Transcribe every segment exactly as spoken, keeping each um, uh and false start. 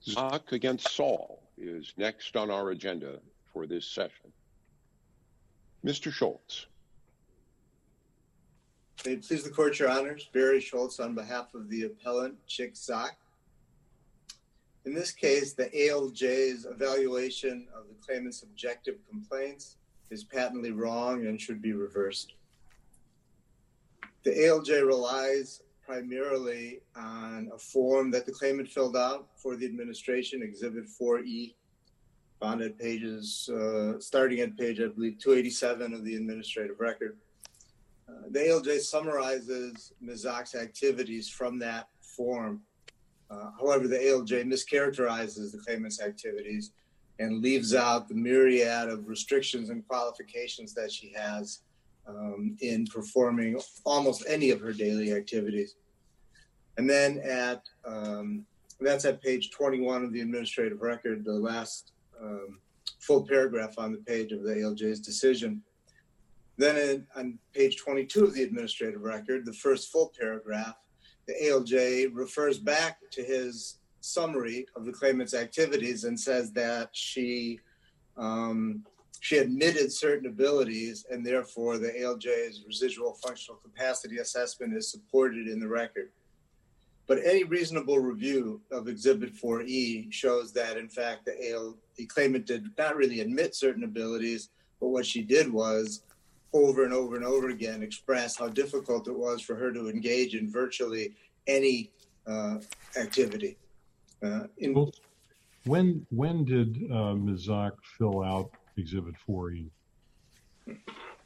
Zock against Saul is next on our agenda for this session. Mister Schultz. May it please the court, your honors, Barry Schultz on behalf of the appellant Chick Zock. In this case, the A L J's evaluation of the claimant's objective complaints is patently wrong and should be reversed. The A L J relies primarily on a form that the claimant filled out for the administration, Exhibit four E, found at pages, uh, starting at page, I believe, two eighty-seven of the administrative record. Uh, the A L J summarizes Miz Zock's activities from that form. Uh, however, the A L J mischaracterizes the claimant's activities and leaves out the myriad of restrictions and qualifications that she has um, in performing almost any of her daily activities. And then at, um, that's at page twenty-one of the administrative record, the last um, full paragraph on the page of the A L J's decision. Then in, on page twenty-two of the administrative record, the first full paragraph, the A L J refers back to his summary of the claimant's activities and says that she um, she admitted certain abilities, and therefore the A L J's residual functional capacity assessment is supported in the record. But any reasonable review of Exhibit four E shows that, in fact, the, A L, the claimant did not really admit certain abilities, but what she did was over and over and over again express how difficult it was for her to engage in virtually any uh, activity. Uh, in well, when when did uh, Miz Zock fill out Exhibit four E? Uh,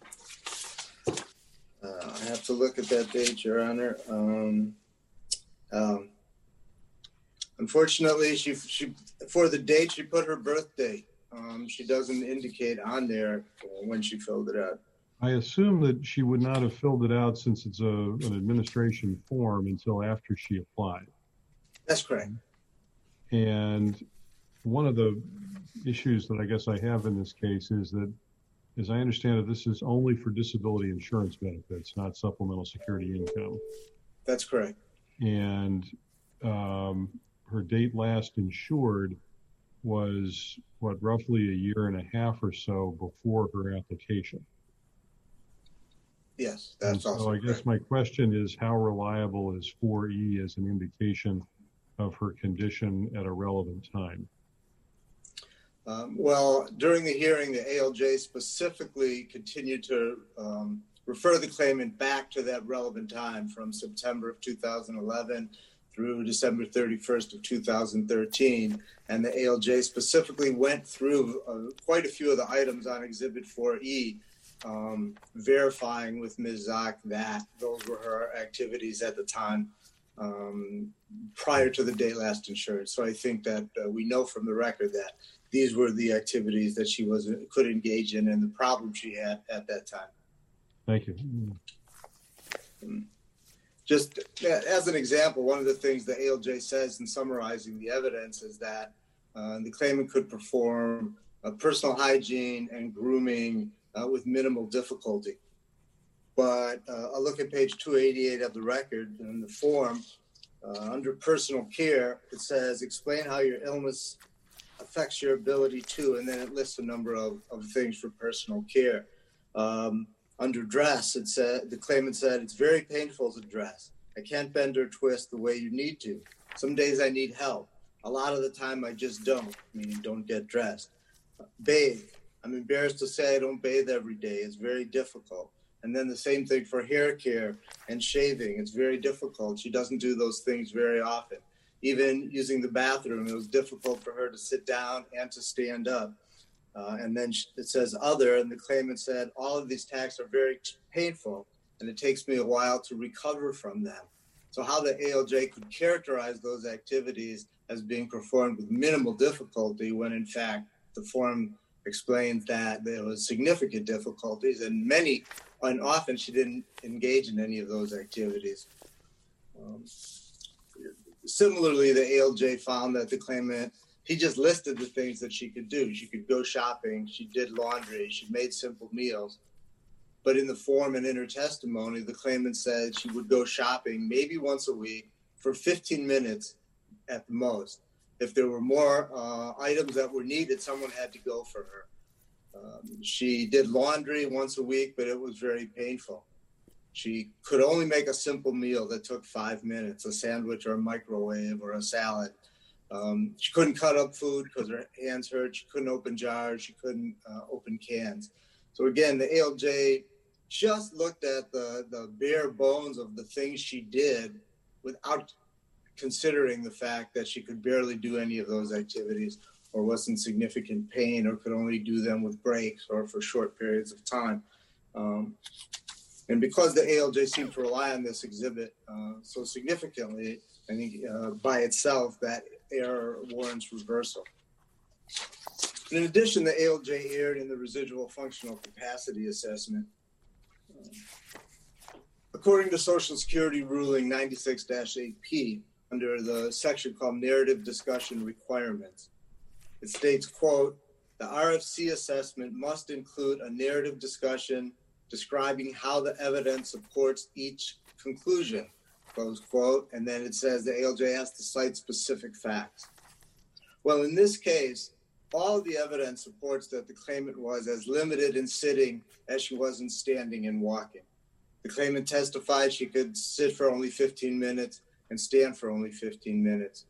I have to look at that date, Your Honor. Um, um, unfortunately, she she for the date she put her birth date. Um, she doesn't indicate on there when she filled it out. I assume that she would not have filled it out since it's a, an administration form until after she applied. That's correct. And one of the issues that I guess I have in this case is that, as I understand it, this is only for disability insurance benefits, not supplemental security income. That's correct. And um, her date last insured was, what, roughly a year and a half or so before her application. Yes, that's so also I guess correct. My question is, how reliable is four E as an indication of her condition at a relevant time? Um, well, during the hearing, the A L J specifically continued to um, refer the claimant back to that relevant time from September of two thousand eleven through December thirty-first of two thousand thirteen. And the A L J specifically went through uh, quite a few of the items on Exhibit four E, Um, verifying with Miz Zock that those were her activities at the time um, prior to the date last insured. So I think that uh, we know from the record that these were the activities that she was could engage in and the problem she had at that time. Thank you. Um, just as an example, one of the things the A L J says in summarizing the evidence is that uh, the claimant could perform uh, personal hygiene and grooming Uh, with minimal difficulty. But uh, I'll look at page two eighty-eight of the record in the form. Uh, under personal care, it says, explain how your illness affects your ability to, and then it lists a number of, of things for personal care. Um, under dress, it said, the claimant said, it's very painful to dress. I can't bend or twist the way you need to. Some days I need help. A lot of the time I just don't, meaning don't get dressed. Uh, bathe. I'm embarrassed to say I don't bathe every day. It's very difficult. And then the same thing for hair care and shaving. It's very difficult. She doesn't do those things very often. Even using the bathroom, it was difficult for her to sit down and to stand up. Uh, and then it says other, and the claimant said, all of these tasks are very painful, and it takes me a while to recover from them. So how the A L J could characterize those activities as being performed with minimal difficulty when, in fact, the form explained that there was significant difficulties, and many, and often she didn't engage in any of those activities. Um, similarly, the A L J found that the claimant, he just listed the things that she could do. She could go shopping, she did laundry, she made simple meals. But in the form and in her testimony, the claimant said she would go shopping maybe once a week for fifteen minutes at the most. If there were more uh, items that were needed, someone had to go for her. Um, she did laundry once a week, but it was very painful. She could only make a simple meal that took five minutes, a sandwich or a microwave or a salad. Um, she couldn't cut up food because her hands hurt. She couldn't open jars. She couldn't uh, open cans. So again, the A L J just looked at the, the bare bones of the things she did without considering the fact that she could barely do any of those activities or was in significant pain or could only do them with breaks or for short periods of time. Um, and because the A L J seemed to rely on this exhibit uh, so significantly, I think uh, by itself, that error warrants reversal. In addition, the A L J erred in the residual functional capacity assessment. Um, according to Social Security ruling ninety-six dash eight P, under the section called narrative discussion requirements, it states, quote, the R F C assessment must include a narrative discussion describing how the evidence supports each conclusion, close quote. And then it says the A L J has to cite specific facts. Well, in this case, all of the evidence supports that the claimant was as limited in sitting as she was in standing and walking. The claimant testified she could sit for only fifteen minutes and stand for only fifteen minutes.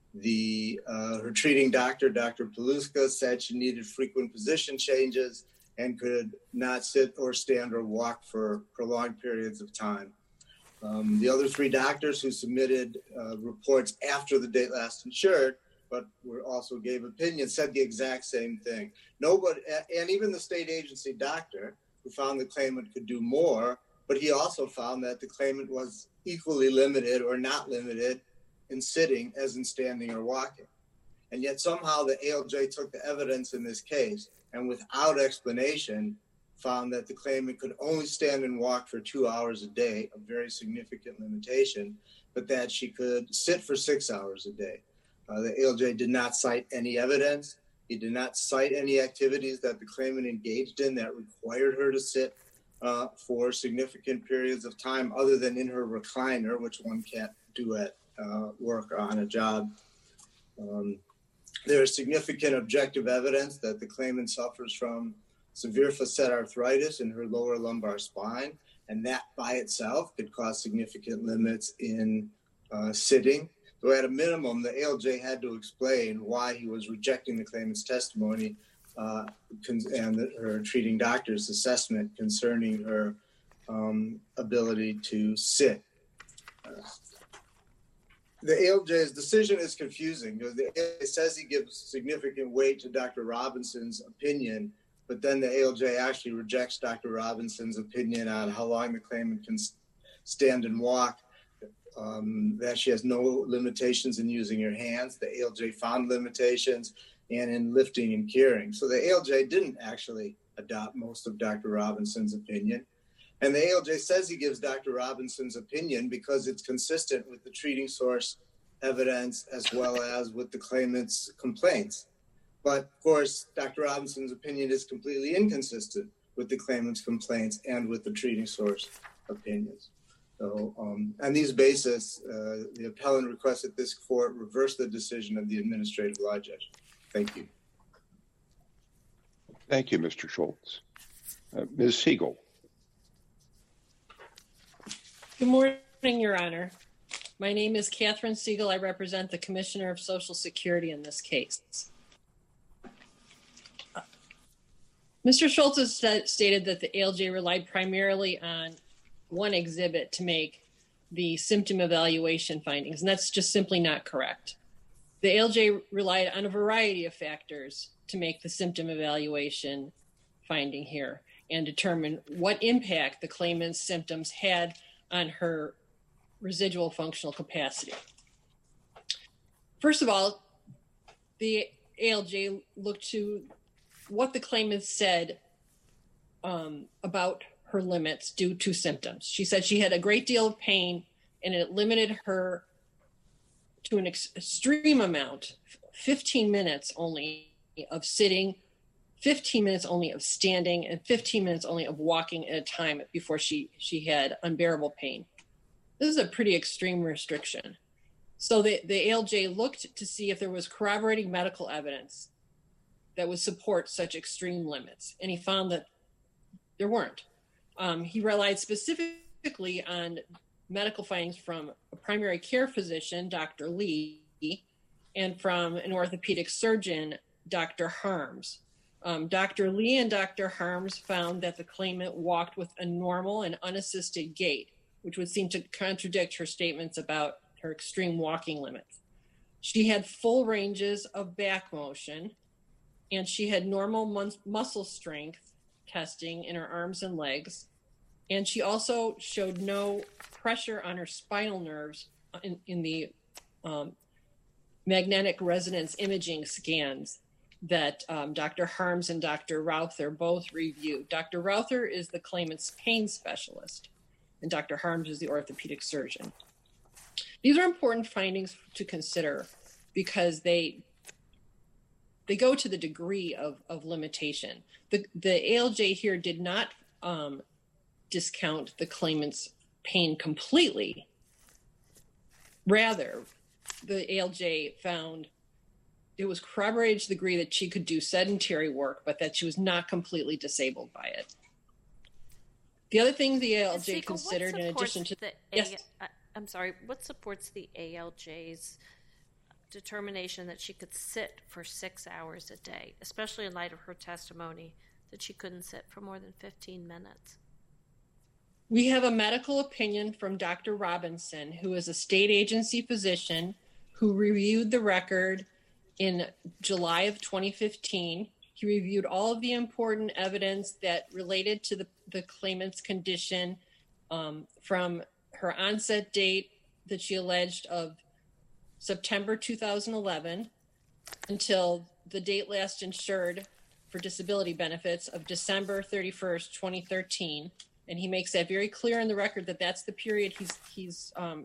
The uh, her treating doctor, Doctor Paluska, said she needed frequent position changes and could not sit or stand or walk for prolonged periods of time. Um, the other three doctors who submitted uh, reports after the date last insured, but were also gave opinions, said the exact same thing. Nobody, and even the state agency doctor who found the claimant could do more, but he also found that the claimant was equally limited or not limited in sitting as in standing or walking. And yet somehow the A L J took the evidence in this case and without explanation found that the claimant could only stand and walk for two hours a day, a very significant limitation, but that she could sit for six hours a day. Uh, the A L J did not cite any evidence. He did not cite any activities that the claimant engaged in that required her to sit uh, for significant periods of time other than in her recliner, which one can't do at uh, work or on a job. Um, there is significant objective evidence that the claimant suffers from severe facet arthritis in her lower lumbar spine, and that by itself could cause significant limits in uh, sitting. So at a minimum, the A L J had to explain why he was rejecting the claimant's testimony uh, and the, her treating doctor's assessment concerning her um, ability to sit. Uh, the A L J's decision is confusing because the A L J says he gives significant weight to Doctor Robinson's opinion, but then the A L J actually rejects Doctor Robinson's opinion on how long the claimant can stand and walk. Um, that she has no limitations in using her hands. The A L J found limitations and in lifting and carrying. So the A L J didn't actually adopt most of Doctor Robinson's opinion. And the A L J says he gives Doctor Robinson's opinion because it's consistent with the treating source evidence as well as with the claimant's complaints. But of course, Doctor Robinson's opinion is completely inconsistent with the claimant's complaints and with the treating source opinions. So um, on these basis, uh, the appellant requests that this court reverse the decision of the administrative law judge. Thank you. Thank you, Mister Schultz. Uh, Miz Siegel. Good morning, Your Honor. My name is Catherine Siegel. I represent the Commissioner of Social Security in this case. Uh, Mister Schultz has st- stated that the A L J relied primarily on one exhibit to make the symptom evaluation findings, and that's just simply not correct. The A L J relied on a variety of factors to make the symptom evaluation finding here and determine what impact the claimant's symptoms had on her residual functional capacity. First of all, the A L J looked to what the claimant said um, about her limits due to symptoms. She said she had a great deal of pain and it limited her to an ex- extreme amount, fifteen minutes only of sitting, fifteen minutes only of standing, and fifteen minutes only of walking at a time before she, she had unbearable pain. This is a pretty extreme restriction. So the, the A L J looked to see if there was corroborating medical evidence that would support such extreme limits, and he found that there weren't. Um, he relied specifically on medical findings from a primary care physician, Doctor Lee, and from an orthopedic surgeon, Doctor Harms. Um, Doctor Lee and Doctor Harms found that the claimant walked with a normal and unassisted gait, which would seem to contradict her statements about her extreme walking limits. She had full ranges of back motion, and she had normal mus- muscle strength testing in her arms and legs. And she also showed no pressure on her spinal nerves in, in the um, magnetic resonance imaging scans that um, Doctor Harms and Doctor Routher both reviewed. Doctor Routher is the claimant's pain specialist, and Doctor Harms is the orthopedic surgeon. These are important findings to consider because they they go to the degree of, of limitation. The, the A L J here did not um, discount the claimant's pain completely. Rather, the A L J found it was corroborated to the degree that she could do sedentary work, but that she was not completely disabled by it. The other thing the A L J considered, in addition to the yes, A- I'm sorry, what supports the A L J's determination that she could sit for six hours a day, especially in light of her testimony that she couldn't sit for more than fifteen minutes? We have a medical opinion from Doctor Robinson, who is a state agency physician who reviewed the record in July of twenty fifteen. He reviewed all of the important evidence that related to the, the claimant's condition um, from her onset date that she alleged of September two thousand eleven until the date last insured for disability benefits of December thirty-first, twenty thirteen. And he makes that very clear in the record that that's the period he's, he's um,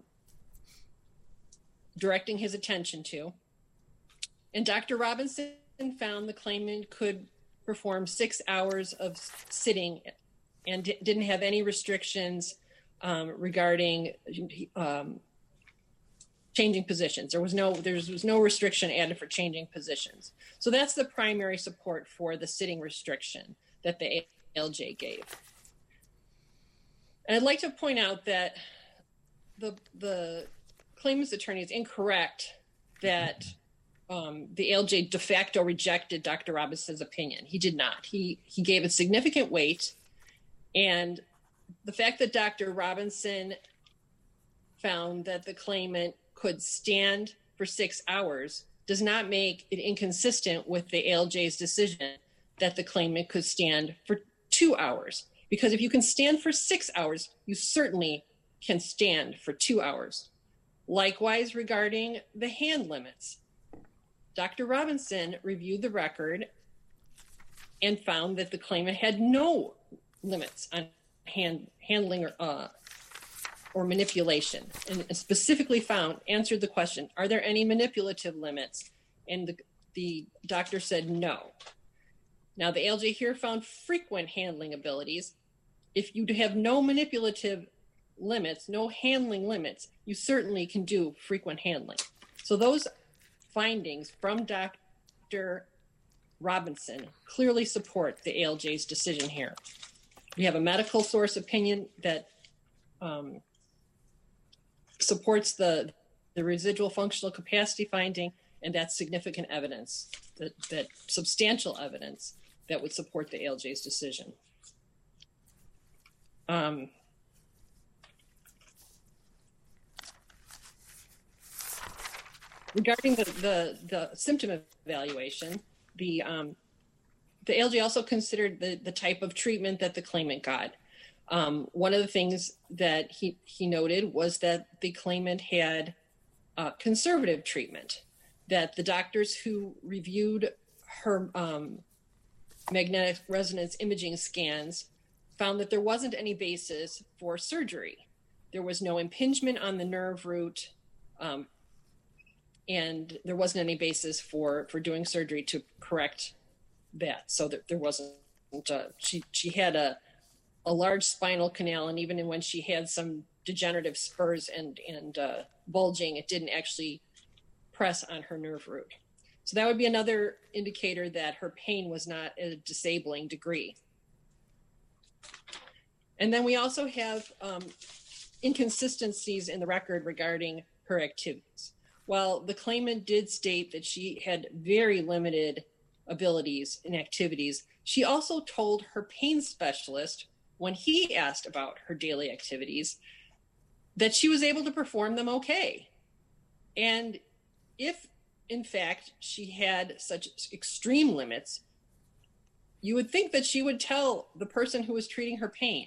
directing his attention to. And Doctor Robinson found the claimant could perform six hours of sitting and d- didn't have any restrictions um, regarding um, changing positions. There was no there was no restriction added for changing positions. So that's the primary support for the sitting restriction that the A L J gave. And I'd like to point out that the the claimant's attorney is incorrect that um, the A L J de facto rejected Doctor Robinson's opinion. He did not. He he gave it significant weight, and the fact that Doctor Robinson found that the claimant could stand for six hours does not make it inconsistent with the A L J's decision that the claimant could stand for two hours. Because if you can stand for six hours, you certainly can stand for two hours. Likewise, regarding the hand limits, Doctor Robinson reviewed the record and found that the claimant had no limits on hand handling or, uh, or manipulation, and specifically found, answered the question, are there any manipulative limits? And the, the doctor said no. Now, the A L J here found frequent handling abilities. If you have no manipulative limits, no handling limits, you certainly can do frequent handling. So those findings from Doctor Robinson clearly support the A L J's decision here. We have a medical source opinion that um, supports the, the residual functional capacity finding, and that's significant evidence, that, that substantial evidence that would support the A L J's decision. Um, regarding the, the, the symptom evaluation, the, um, the A L J also considered the, the type of treatment that the claimant got. Um, one of the things that he, he noted was that the claimant had uh, conservative treatment, that the doctors who reviewed her um, magnetic resonance imaging scans found that there wasn't any basis for surgery. There was no impingement on the nerve root, um, and there wasn't any basis for, for doing surgery to correct that. So that there wasn't, uh, she, she had a, a large spinal canal, and even when she had some degenerative spurs and, and uh, bulging. It didn't actually press on her nerve root. So that would be another indicator that her pain was not a disabling degree. And then we also have um, inconsistencies in the record regarding her activities. While the claimant did state that she had very limited abilities in activities, she also told her pain specialist, when he asked about her daily activities, that she was able to perform them okay. And if, in fact, she had such extreme limits, you would think that she would tell the person who was treating her pain.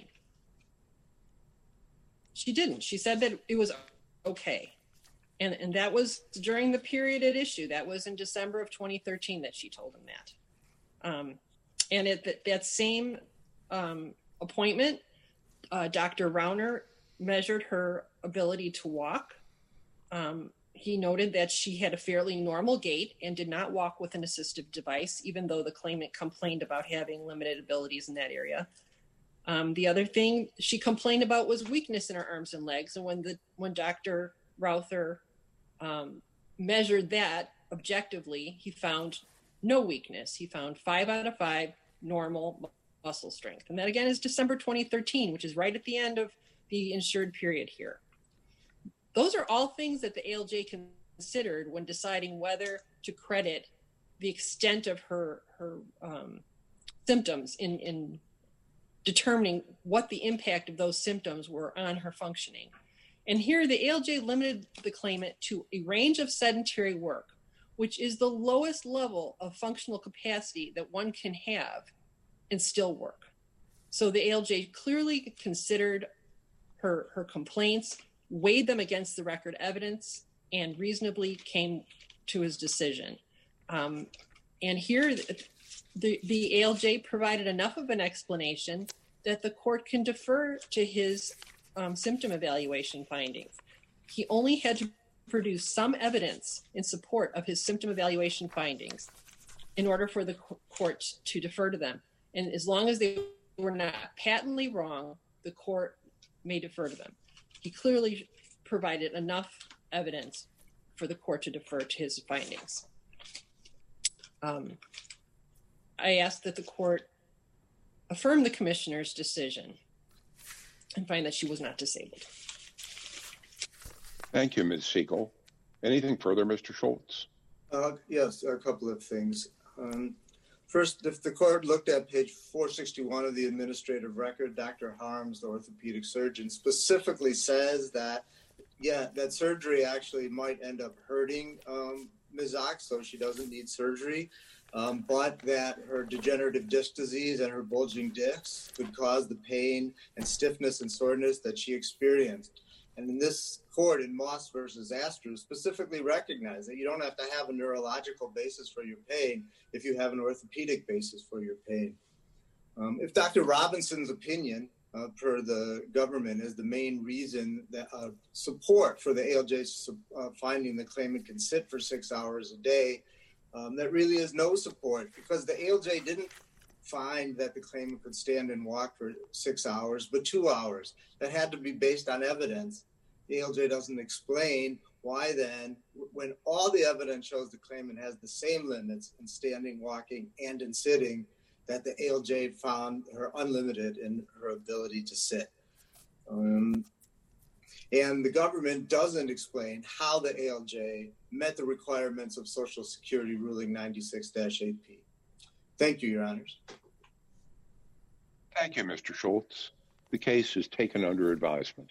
She didn't. She said that it was okay. And, and that was during the period at issue. That was in December of twenty thirteen that she told him that. Um, and at the, that same um, appointment, uh, Doctor Rauner measured her ability to walk. Um, he noted that she had a fairly normal gait and did not walk with an assistive device, even though the claimant complained about having limited abilities in that area. Um, the other thing she complained about was weakness in her arms and legs. And when the when Doctor Rauner um, measured that objectively, he found no weakness. He found five out of five normal muscle strength. And that, again, is December twenty thirteen, which is right at the end of the insured period here. Those are all things that the A L J considered when deciding whether to credit the extent of her, her um, symptoms in, in determining what the impact of those symptoms were on her functioning. And here the A L J limited the claimant to a range of sedentary work, which is the lowest level of functional capacity that one can have and still work. So the A L J clearly considered her, her complaints, weighed them against the record evidence, and reasonably came to his decision. Um, and here the, the A L J provided enough of an explanation that the court can defer to his um, symptom evaluation findings. He only had to produce some evidence in support of his symptom evaluation findings in order for the court to defer to them. And as long as they were not patently wrong, the court may defer to them. He clearly provided enough evidence for the court to defer to his findings. Um, I ask that the court affirm the commissioner's decision and find that she was not disabled. Thank you, Miz Siegel. Anything further, Mister Schultz? Uh, yes, a couple of things. Um, first, if the court looked at page four sixty-one of the administrative record, Doctor Harms, the orthopedic surgeon, specifically says that, yeah, that surgery actually might end up hurting um, Miz Ox, so she doesn't need surgery, um, but that her degenerative disc disease and her bulging discs could cause the pain and stiffness and soreness that she experienced. And in this court, in Moss versus Astru, specifically recognized that you don't have to have a neurological basis for your pain if you have an orthopedic basis for your pain. Um, if Doctor Robinson's opinion, uh, per the government, is the main reason that uh, support for the A L J's uh, finding the claimant can sit for six hours a day, um, that really is no support, because the A L J didn't find that the claimant could stand and walk for six hours, but two hours. That had to be based on evidence. The A L J doesn't explain why then, when all the evidence shows the claimant has the same limits in standing, walking, and in sitting, that the A L J found her unlimited in her ability to sit. Um, and the government doesn't explain how the A L J met the requirements of Social Security ruling ninety-six dash eight P. Thank you, Your Honors. Thank you, Mister Schultz. The case is taken under advisement.